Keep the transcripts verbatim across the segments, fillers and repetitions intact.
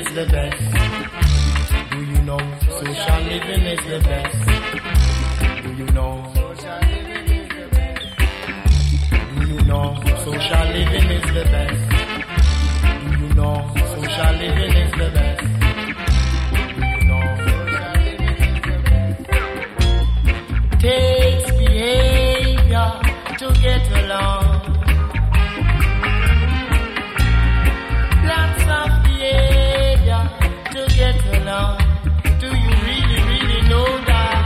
is the best? Do you know social living is the best? Do you know social living is the best? Do you know social living is the best? Do you know social living is the best? Do you know social living is the best? Takes behavior to get along. Lots of behavior to get along. Do you really, really know that?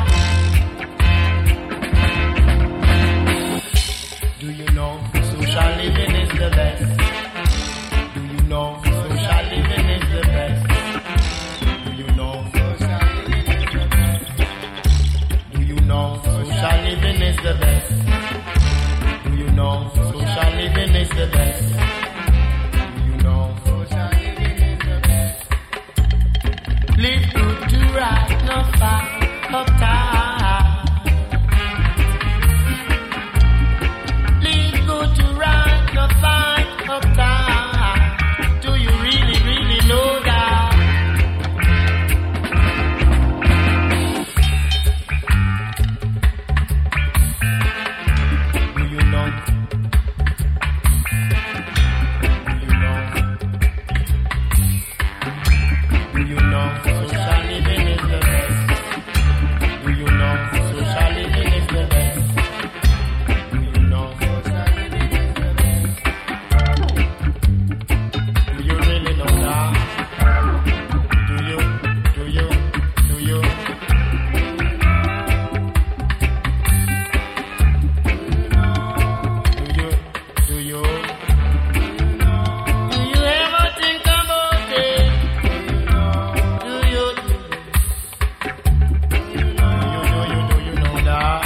Do you know social living is the best? Do you know social living is the best? Do you know social living is the best? Do you know social living is the best? Do you know social living is the best? Do you know social living is the best? Live good to right, no fight, uptight. Live good to right, no fight, uptight. Do you really, really know that? Do you know? Do you know social living is the best? Do you know social living is the best? Do you know social living is the best? Do you really know that? Do you? Do you? Do you? Do you? Do you? Do you ever think about it? Do you? Do you know? Do you? Do you know that?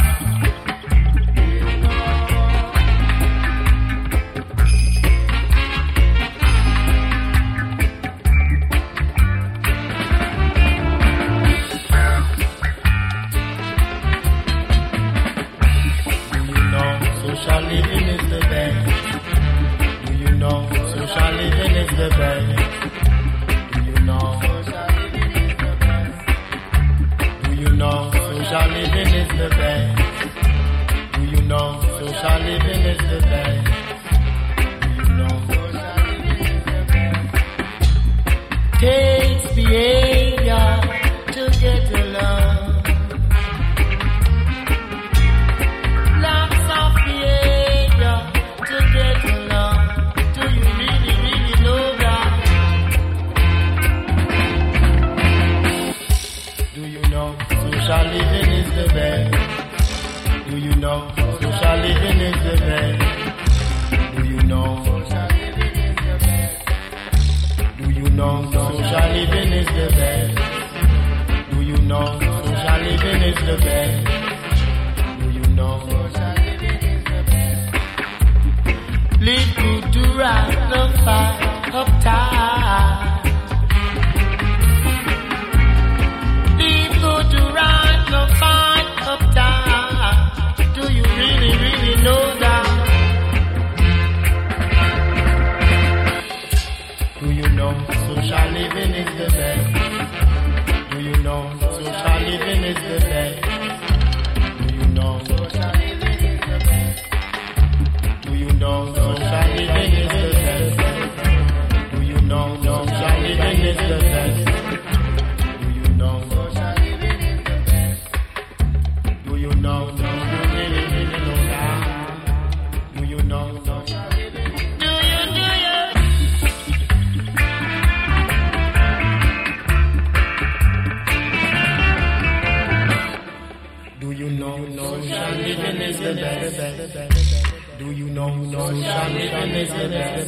Do you know social living is the best? Do you know social living is the best? Do you know social living is the best? Do you know social living is the best? Do you know social living is the best? Do you know social living is the best? Takes behavior to get along. Lots of behavior to get along. Do you really, really know that? Do you know social living is the best? Do you know social living is the best? Do you know social living is the best? Do you know social living is the best? Do you know social living is the best? Do you know social living is the best? Live good to right, no fight, uptight. Live good to right, no fight, uptight. Do you really, really know that? Do you know social living is the best? Do you know social living is the best? Do you know social living is the best? Do you know social living is the best? Do you know social living is the best? Do you know social living is the best? Do you know? Do you really, really know that? Do you know social living? Do you? Do you? Do you know social living is the best? Do you know social living is the best?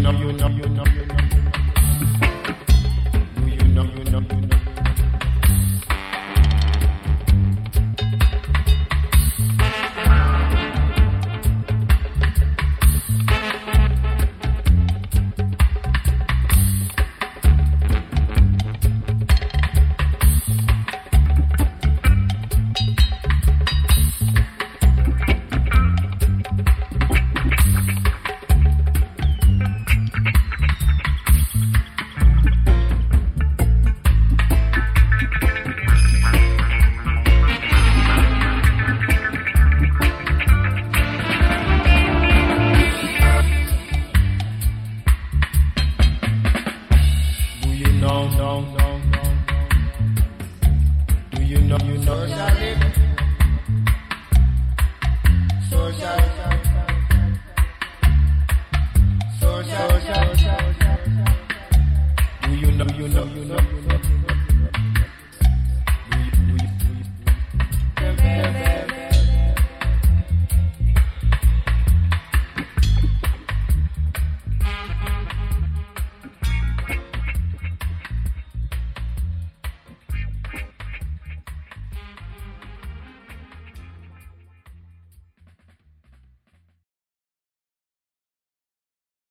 know, you know, you know, you know. Do you know, you know, you know. No, no, no, no, no. Do you know, you know, social living, social